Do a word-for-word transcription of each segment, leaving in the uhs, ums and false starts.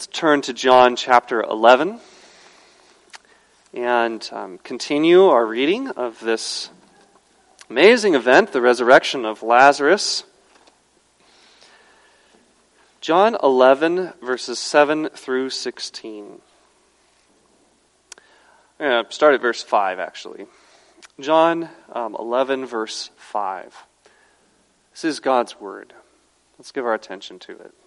Let's turn to John chapter eleven and um, continue our reading of this amazing event, the resurrection of Lazarus. John eleven, verses seven through sixteen. I'm going to start at verse five, actually. John um, eleven, verse five. This is God's word. Let's give our attention to it.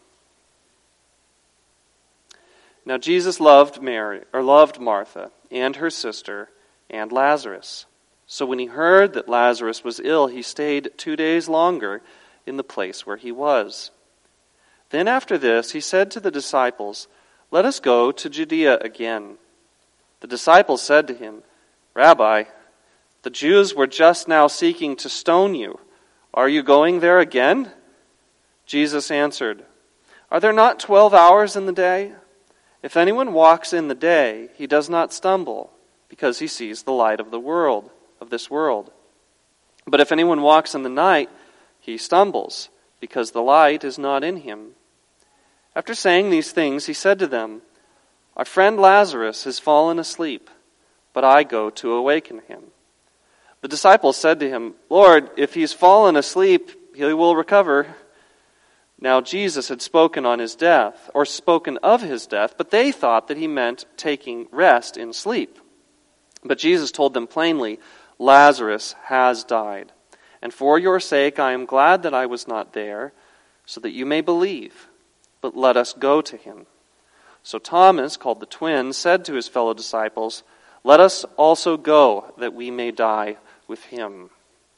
Now Jesus loved Mary, or loved Martha, and her sister, and Lazarus. So when he heard that Lazarus was ill, he stayed two days longer in the place where he was. Then after this, he said to the disciples, "Let us go to Judea again." The disciples said to him, "Rabbi, the Jews were just now seeking to stone you. Are you going there again?" Jesus answered, "Are there not twelve hours in the day? If anyone walks in the day, he does not stumble, because he sees the light of the world, of this world. But if anyone walks in the night, he stumbles, because the light is not in him." After saying these things, he said to them, "Our friend Lazarus has fallen asleep, but I go to awaken him." The disciples said to him, "Lord, if he's fallen asleep, he will recover." Now Jesus had spoken on his death, or spoken of his death, but they thought that he meant taking rest in sleep. But Jesus told them plainly, "Lazarus has died, and for your sake I am glad that I was not there, so that you may believe. But let us go to him." So Thomas, called the twin, said to his fellow disciples, "Let us also go, that we may die with him."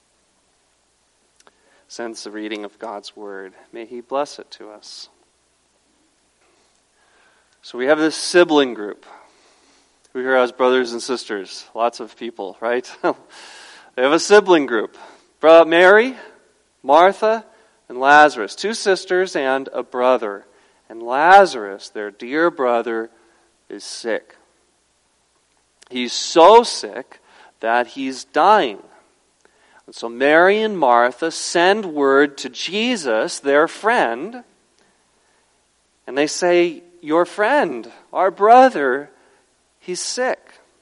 Since the reading of God's word, may he bless it to us. So we have this sibling group. We here as brothers and sisters, lots of people, right? They have a sibling group. Mary, Martha, and Lazarus, two sisters and a brother. And Lazarus, their dear brother, is sick. He's so sick that he's dying. And so Mary and Martha send word to Jesus, their friend, and they say, "Your friend, our brother, he's sick."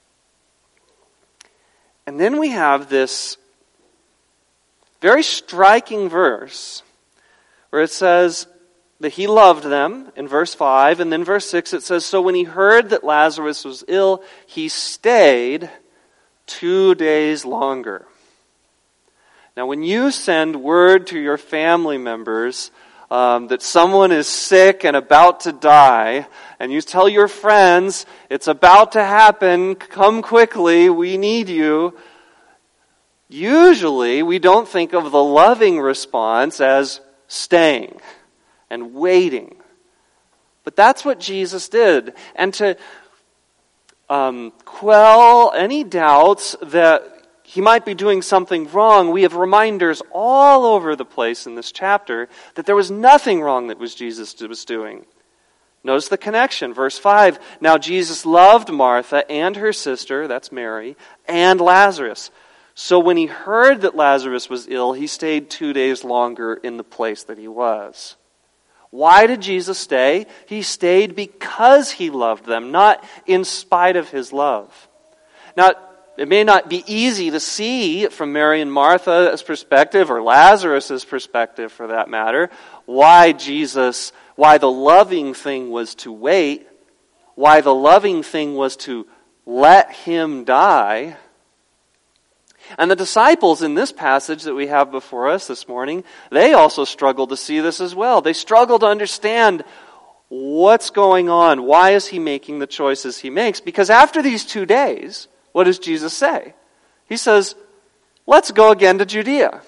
And then we have this very striking verse where it says that he loved them in verse five, and then verse six it says, "So when he heard that Lazarus was ill, he stayed two days longer." Now, when you send word to your family members um, that someone is sick and about to die, and you tell your friends, "It's about to happen, come quickly, we need you," usually we don't think of the loving response as staying and waiting. But that's what Jesus did. And to um, quell any doubts that he might be doing something wrong, we have reminders all over the place in this chapter that there was nothing wrong that was Jesus was doing. Notice the connection. Verse five, "Now Jesus loved Martha and her sister," that's Mary, "and Lazarus. So when he heard that Lazarus was ill, he stayed two days longer in the place that he was." Why did Jesus stay? He stayed because he loved them, not in spite of his love. Now, it may not be easy to see from Mary and Martha's perspective, or Lazarus' perspective for that matter, why Jesus, why the loving thing was to wait, why the loving thing was to let him die. And the disciples in this passage that we have before us this morning, they also struggle to see this as well. They struggle to understand what's going on. Why is he making the choices he makes? Because after these two days, what does Jesus say? He says, "Let's go again to Judea."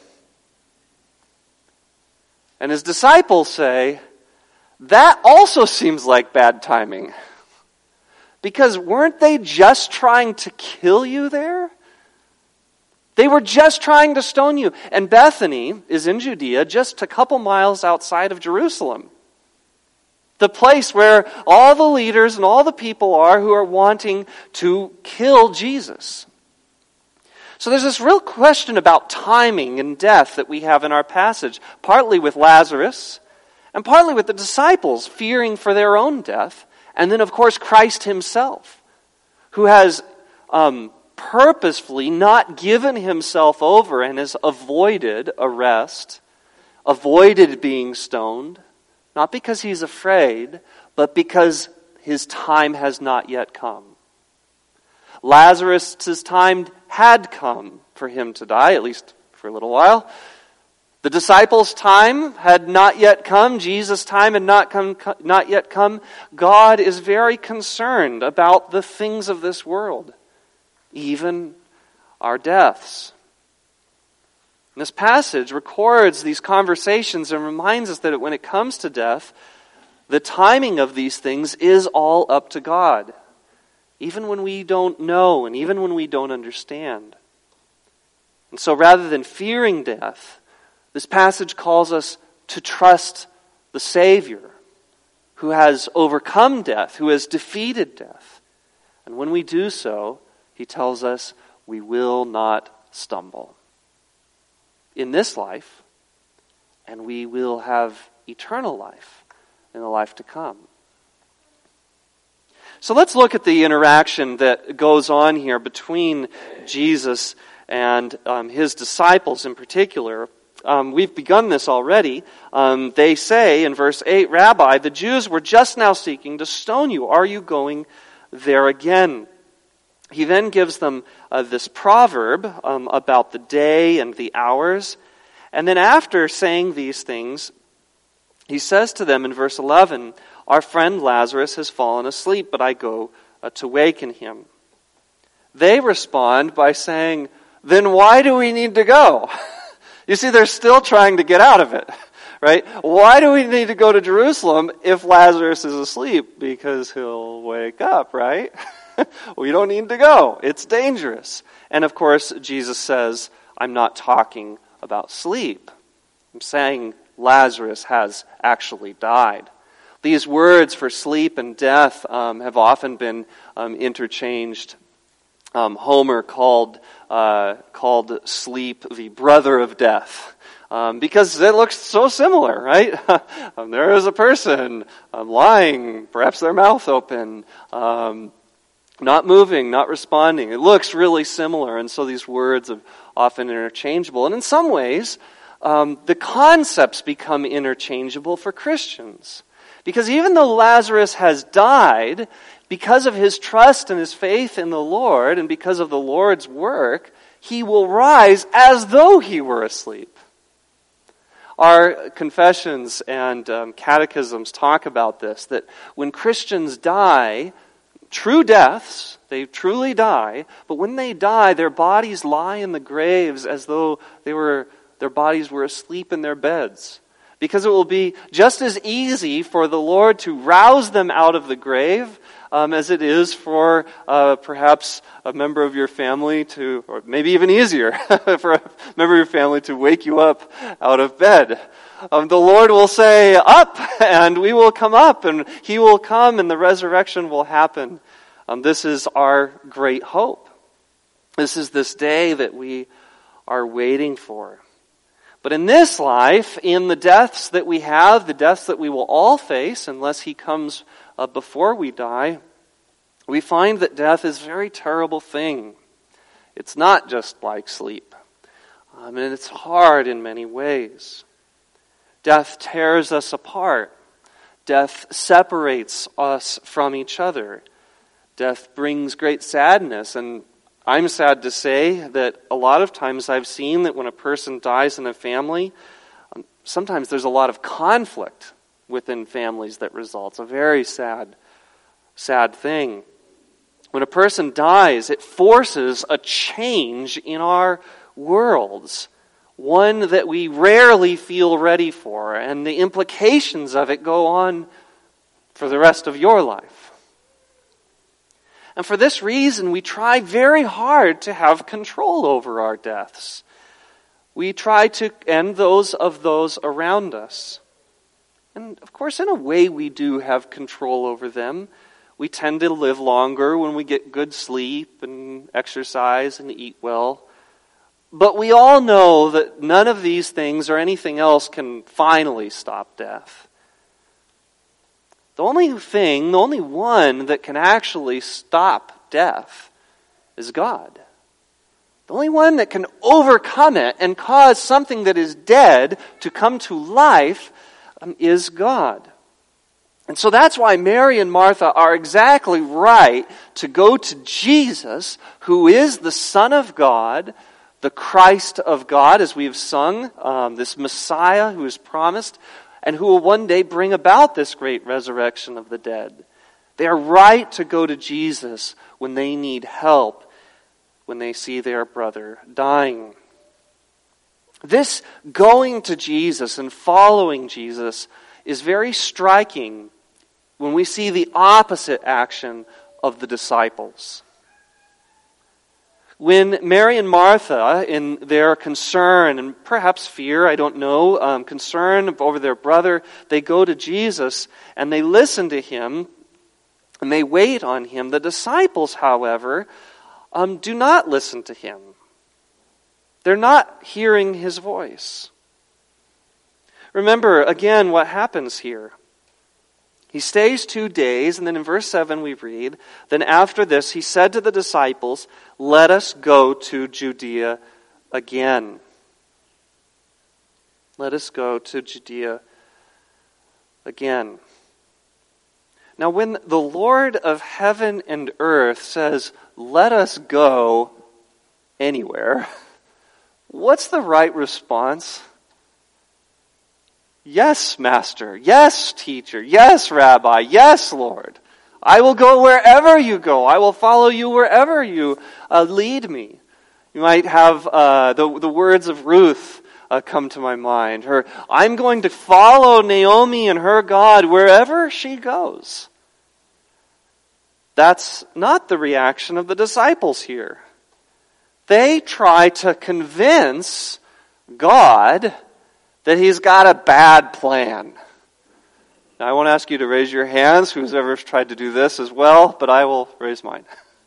And his disciples say, "That also seems like bad timing. Because weren't they just trying to kill you there? They were just trying to stone you." And Bethany is in Judea, just a couple miles outside of Jerusalem. The place where all the leaders and all the people are who are wanting to kill Jesus. So there's this real question about timing and death that we have in our passage, partly with Lazarus, And partly with the disciples fearing for their own death. And then, of course, Christ himself, who has um, purposefully not given himself over and has avoided arrest, avoided being stoned, not because he's afraid, but because his time has not yet come. Lazarus' time had come for him to die, at least for a little while. The disciples' time had not yet come. Jesus' time had not come, not yet come. God is very concerned about the things of this world, even our deaths. And this passage records these conversations and reminds us that when it comes to death, the timing of these things is all up to God, even when we don't know and even when we don't understand. And so rather than fearing death, this passage calls us to trust the Savior who has overcome death, who has defeated death. And when we do so, he tells us we will not stumble in this life, and we will have eternal life in the life to come. So let's look at the interaction that goes on here between Jesus and um, his disciples in particular. Um, we've begun this already. Um, they say in verse eight, "Rabbi, the Jews were just now seeking to stone you. Are you going there again?" He then gives them uh, this proverb um, about the day and the hours. And then after saying these things, he says to them in verse eleven, "Our friend Lazarus has fallen asleep, but I go uh, to waken him." They respond by saying, "Then why do we need to go?" You see, they're still trying to get out of it, right? Why do we need to go to Jerusalem if Lazarus is asleep? Because he'll wake up, right? We don't need to go. It's dangerous. And of course, Jesus says, I'm not talking about sleep. I'm saying Lazarus has actually died. These words for sleep and death um, have often been um, interchanged. Um, Homer called uh, called sleep the brother of death um, because it looks so similar, right? um, there is a person um, lying, perhaps their mouth open, um, not moving, not responding. It looks really similar, and so these words are often interchangeable. And in some ways, um, the concepts become interchangeable for Christians. Because even though Lazarus has died, because of his trust and his faith in the Lord, and because of the Lord's work, he will rise as though he were asleep. Our confessions and um, catechisms talk about this, that when Christians die, true deaths, they truly die, but when they die, their bodies lie in the graves as though they were, their bodies were asleep in their beds. Because it will be just as easy for the Lord to rouse them out of the grave um, as it is for uh, perhaps a member of your family to, or maybe even easier, for a member of your family to wake you up out of bed. Um, the Lord will say, "Up," and we will come up, and He will come, and the resurrection will happen. Um, this is our great hope. This is this day that we are waiting for. But in this life, in the deaths that we have, the deaths that we will all face unless He comes uh, before we die, we find that death is a very terrible thing. It's not just like sleep. Um, and it's hard in many ways. Death tears us apart. Death separates us from each other. Death brings great sadness, and I'm sad to say that a lot of times I've seen that when a person dies in a family, um, sometimes there's a lot of conflict within families that results. A very sad, sad thing. When a person dies, it forces a change in our worlds, one that we rarely feel ready for, and the implications of it go on for the rest of your life. And for this reason, we try very hard to have control over our deaths. We try to end those of those around us. And of course, in a way, we do have control over them. We tend to live longer when we get good sleep and exercise and eat well. But we all know that none of these things or anything else can finally stop death. The only thing, the only one that can actually stop death is God. The only one that can overcome it and cause something that is dead to come to life um, is God. And so that's why Mary and Martha are exactly right to go to Jesus, who is the Son of God, the Christ of God, as we have sung, um, this Messiah who is promised, and who will one day bring about this great resurrection of the dead. They are right to go to Jesus when they need help, when they see their brother dying. This going to Jesus and following Jesus is very striking when we see the opposite action of the disciples. When Mary and Martha, in their concern and perhaps fear, I don't know, um, concern over their brother, they go to Jesus and they listen to him and they wait on him. The disciples, however, um, do not listen to him. They're not hearing his voice. Remember, again, what happens here. He stays two days, and then in verse seven we read, "Then after this he said to the disciples, 'Let us go to Judea again.'" Let us go to Judea again. Now when the Lord of heaven and earth says, "Let us go anywhere," what's the right response? Yes, Master. Yes, Teacher. Yes, Rabbi. Yes, Lord. I will go wherever you go. I will follow you wherever you uh, lead me. You might have uh, the, the words of Ruth uh, come to my mind. Her, I'm going to follow Naomi and her God wherever she goes. That's not the reaction of the disciples here. They try to convince God that he's got a bad plan. Now, I won't ask you to raise your hands, who's ever tried to do this as well, but I will raise mine.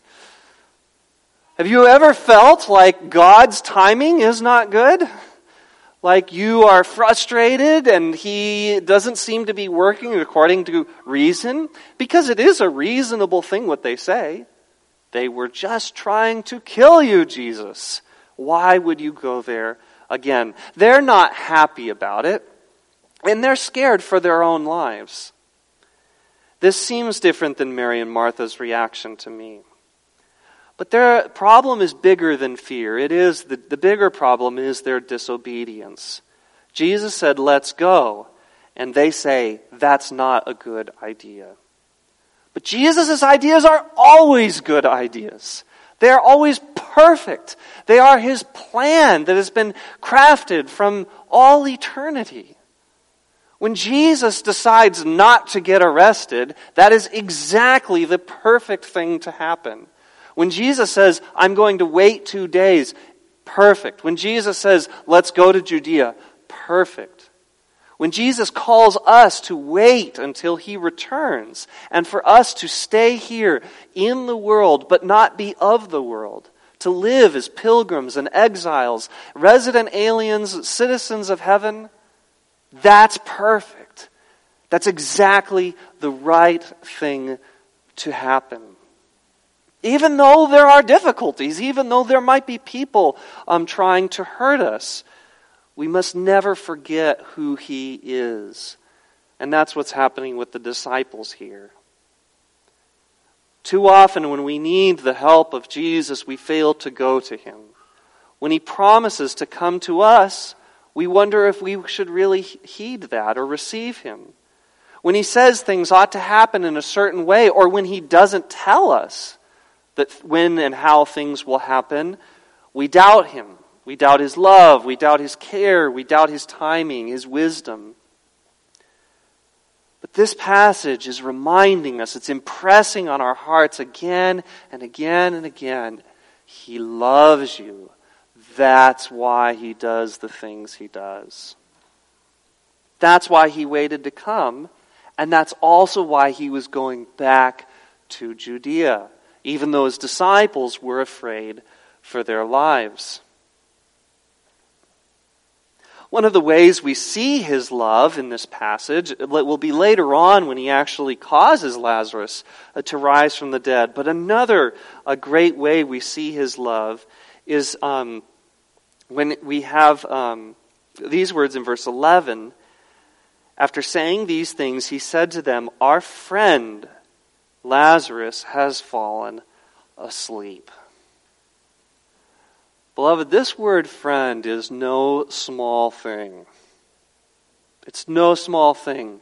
Have you ever felt like God's timing is not good? Like you are frustrated and he doesn't seem to be working according to reason? Because it is a reasonable thing what they say. They were just trying to kill you, Jesus. Why would you go there again? They're not happy about it, and they're scared for their own lives. This seems different than Mary and Martha's reaction to me. But their problem is bigger than fear. It is the, the bigger problem is their disobedience. Jesus said, "Let's go," and they say, "That's not a good idea." But Jesus' ideas are always good ideas. They are always perfect. They are his plan that has been crafted from all eternity. When Jesus decides not to get arrested, that is exactly the perfect thing to happen. When Jesus says, "I'm going to wait two days," perfect. When Jesus says, "Let's go to Judea," perfect. When Jesus calls us to wait until he returns, and for us to stay here in the world, but not be of the world, to live as pilgrims and exiles, resident aliens, citizens of heaven, that's perfect. That's exactly the right thing to happen. Even though there are difficulties, even though there might be people um, trying to hurt us, we must never forget who he is. And that's what's happening with the disciples here. Too often when we need the help of Jesus, we fail to go to him. When he promises to come to us, we wonder if we should really heed that or receive him. When he says things ought to happen in a certain way, or when he doesn't tell us that when and how things will happen, we doubt him. We doubt his love, we doubt his care, we doubt his timing, his wisdom. But this passage is reminding us, it's impressing on our hearts again and again and again, he loves you. That's why he does the things he does. That's why he waited to come, and that's also why he was going back to Judea, even though his disciples were afraid for their lives. One of the ways we see his love in this passage it will be later on when he actually causes Lazarus to rise from the dead. But another a great way we see his love is um, when we have um, these words in verse eleven. After saying these things, he said to them, "Our friend Lazarus has fallen asleep." Beloved, this word friend is no small thing. It's no small thing.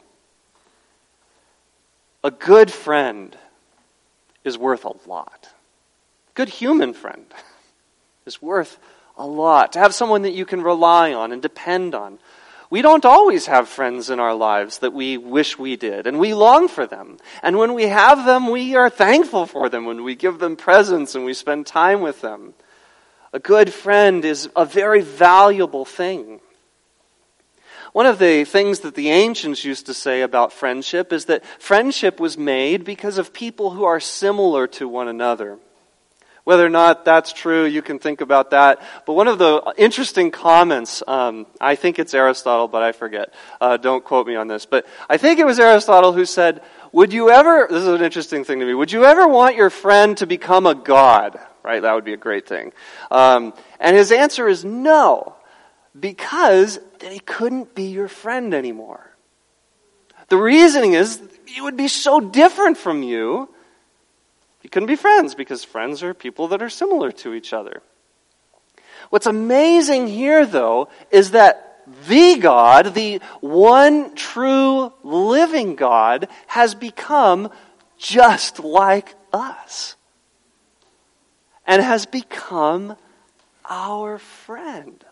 A good friend is worth a lot. A good human friend is worth a lot. To have someone that you can rely on and depend on. We don't always have friends in our lives that we wish we did, and we long for them. And when we have them, we are thankful for them when we give them presents and we spend time with them. A good friend is a very valuable thing. One of the things that the ancients used to say about friendship is that friendship was made because of people who are similar to one another. Whether or not that's true, you can think about that. But one of the interesting comments, um, I think it's Aristotle, but I forget. Uh, don't quote me on this. But I think it was Aristotle who said, would you ever, this is an interesting thing to me, would you ever want your friend to become a god? Right, that would be a great thing. Um, and his answer is no, because then he couldn't be your friend anymore. The reasoning is he would be so different from you, you couldn't be friends, because friends are people that are similar to each other. What's amazing here, though, is that the God, the one true living God, has become just like us. And has become our friend.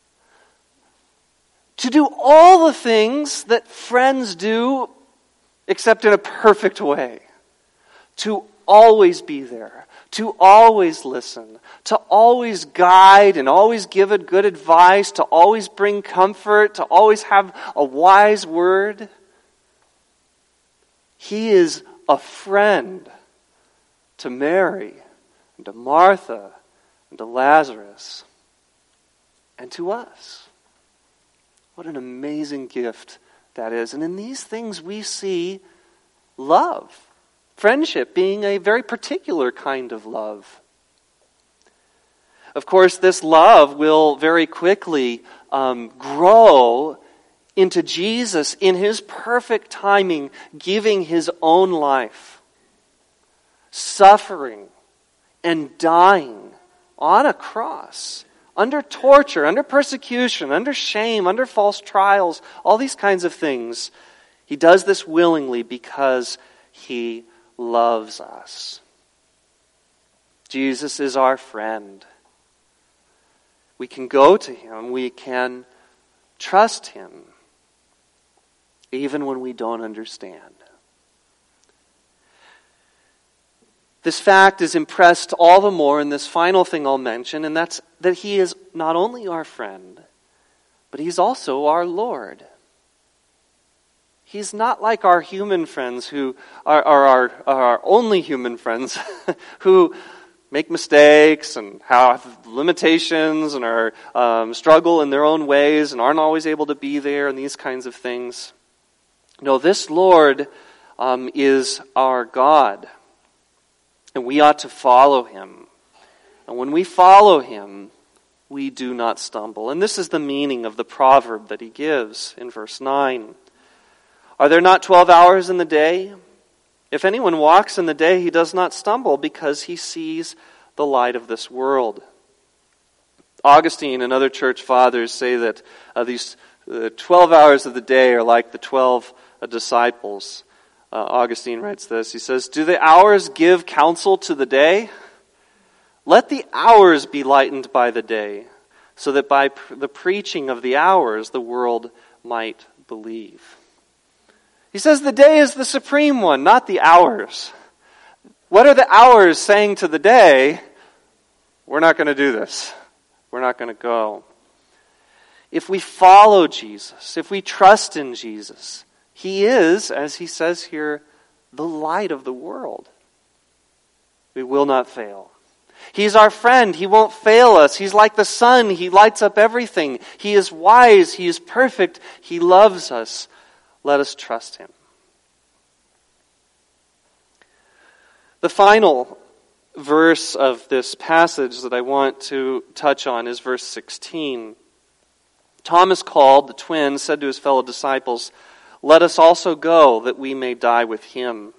To do all the things that friends do, except in a perfect way. To always be there. To always listen. To always guide and always give it good advice. To always bring comfort. To always have a wise word. He is a friend to Mary, and to Martha, and to Lazarus, and to us. What an amazing gift that is. And in these things we see love. Friendship being a very particular kind of love. Of course, this love will very quickly um, grow into Jesus in his perfect timing, giving his own life, suffering, and dying on a cross, under torture, under persecution, under shame, under false trials, all these kinds of things. He does this willingly because he loves us. Jesus is our friend. We can go to him, we can trust him, even when we don't understand. This fact is impressed all the more in this final thing I'll mention, and that's that he is not only our friend, but he's also our Lord. He's not like our human friends who are, are, our, are our only human friends who make mistakes and have limitations and are um, struggle in their own ways and aren't always able to be there and these kinds of things. No, this Lord um, is our God. And we ought to follow him. And when we follow him, we do not stumble. And this is the meaning of the proverb that he gives in verse nine. Are there not twelve hours in the day? If anyone walks in the day, he does not stumble because he sees the light of this world. Augustine and other church fathers say that uh, these uh, twelve hours of the day are like the twelve uh, disciples. Uh, Augustine writes this. He says, do the hours give counsel to the day? Let the hours be lightened by the day, so that by pr- the preaching of the hours the world might believe. He says the day is the supreme one, not the hours. What are the hours saying to the day? We're not going to do this. We're not going to go. If we follow Jesus, if we trust in Jesus, he is, as he says here, the light of the world. We will not fail. He's our friend. He won't fail us. He's like the sun. He lights up everything. He is wise. He is perfect. He loves us. Let us trust him. The final verse of this passage that I want to touch on is verse sixteen. Thomas called, the twin, said to his fellow disciples, "Let us also go, that we may die with him."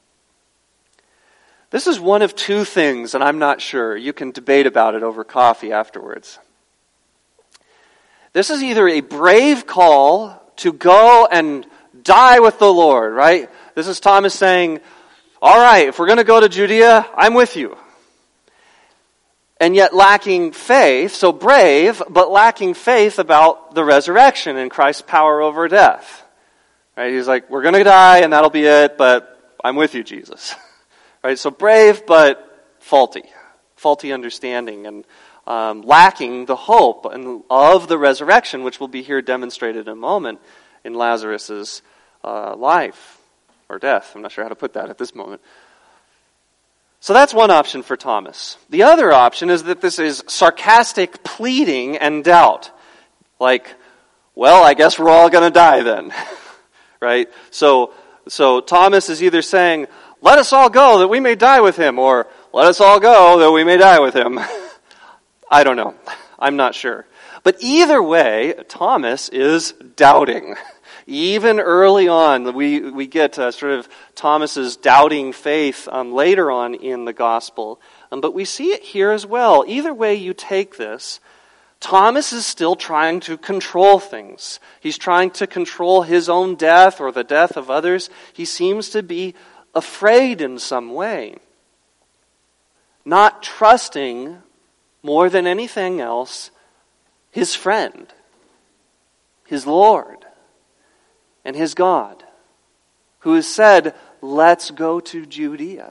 This is one of two things, and I'm not sure. You can debate about it over coffee afterwards. This is either a brave call to go and die with the Lord, right? This is Thomas saying, all right, if we're going to go to Judea, I'm with you. And yet lacking faith, so brave, but lacking faith about the resurrection and Christ's power over death. Right? He's like, we're going to die and that'll be it, but I'm with you, Jesus. Right? So brave, but faulty. Faulty understanding and um, lacking the hope and of the resurrection, which will be here demonstrated in a moment in Lazarus' uh, life or death. I'm not sure how to put that at this moment. So that's one option for Thomas. The other option is that this is sarcastic pleading and doubt. Like, well, I guess we're all going to die then. Right? So, so Thomas is either saying, let us all go that we may die with him, or let us all go that we may die with him. I don't know. I'm not sure. But either way, Thomas is doubting. Even early on, we, we get uh, sort of Thomas's doubting faith um, later on in the gospel. Um, but we see it here as well. Either way you take this, Thomas is still trying to control things. He's trying to control his own death or the death of others. He seems to be afraid in some way. Not trusting more than anything else his friend, his Lord, and his God, who has said, let's go to Judea.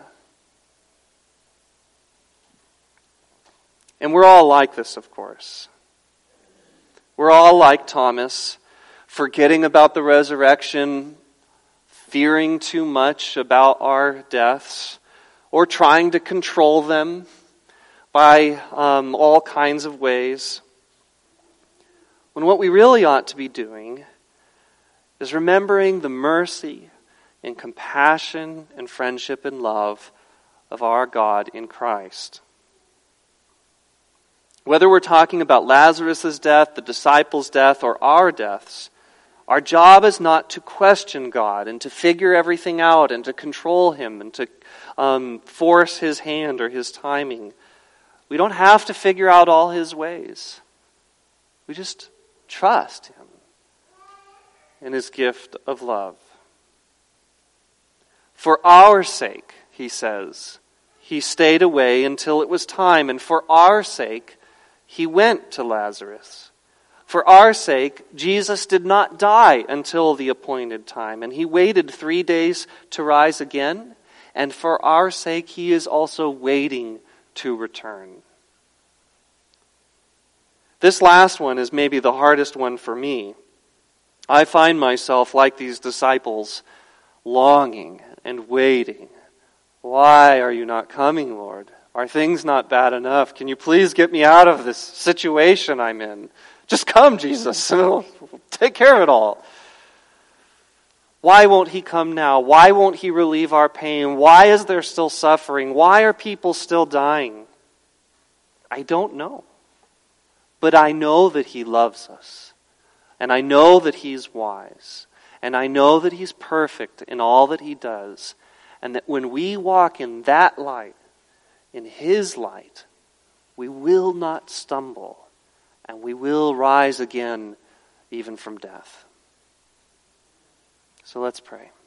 And we're all like this, of course. We're all like Thomas, forgetting about the resurrection, fearing too much about our deaths, or trying to control them by um, all kinds of ways. When what we really ought to be doing is remembering the mercy and compassion and friendship and love of our God in Christ. Whether we're talking about Lazarus' death, the disciples' death, or our deaths, our job is not to question God and to figure everything out and to control him and to um, force his hand or his timing. We don't have to figure out all his ways. We just trust him in his gift of love. For our sake, he says, he stayed away until it was time, and for our sake, he went to Lazarus. For our sake, Jesus did not die until the appointed time, and he waited three days to rise again, and for our sake, he is also waiting to return. This last one is maybe the hardest one for me. I find myself like these disciples, longing and waiting. Why are you not coming, Lord? Are things not bad enough? Can you please get me out of this situation I'm in? Just come, Jesus, and we'll take care of it all. Why won't he come now? Why won't he relieve our pain? Why is there still suffering? Why are people still dying? I don't know. But I know that he loves us. And I know that he's wise. And I know that he's perfect in all that he does. And that when we walk in that light, in his light, we will not stumble. And we will rise again, even from death. So let's pray.